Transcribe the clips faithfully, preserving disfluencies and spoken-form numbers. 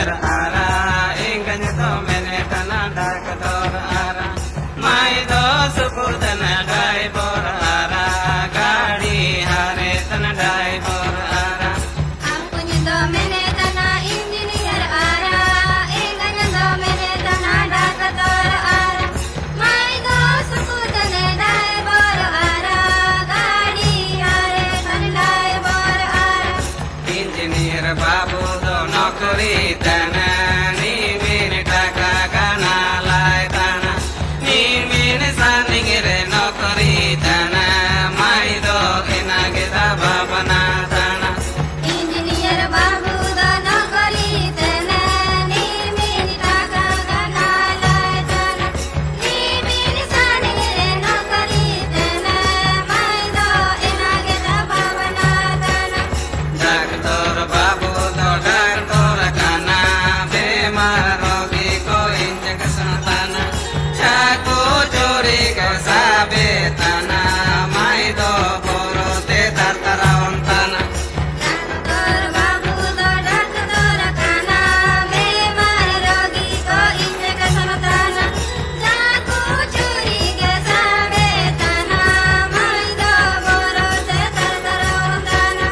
engineer ara inganya to mene tana doctor ara mai do suku tana driver ara gadi hare tana driver ara Apunya do mene tana engineer ara inganya do mene tana doctor ara mai do suku tana driver ara gadi hare tana driver ara engineer babu do nokri tana ni mene taka kana lai tana ni mene saningire nokri tana mai do enage da babana tana engineer babu do nokri tana ni mene taka kana lai tana ni mene saningire nokri tana mai do enage da babana tana doctor babu do doctor kana bemar rogi ko injection tana chaku chori ko sabe tana mai do poro te tartaron tana Doctor babu do doctor kana bemar rogi ko injection tana jaku churi ke sabe tana mai do boro te tartaron tana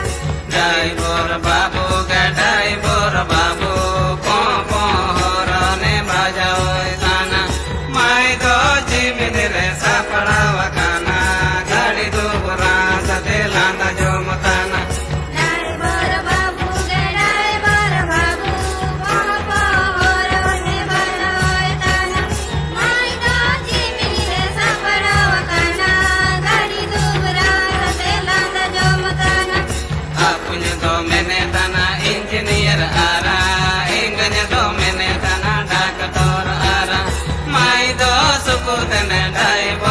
driver babu ga driver babu ko ko horone bajao tana mai do jimin re saparawa kana gadi dubra sate landa jomtana Driver babu ge driver babu papa horone bajao tana mai do jimini re saparawa kana gadi dubra sate landa jomtana apunya do mene tana engineer ara inganya do mene tana doctor ara mai do suku tana driver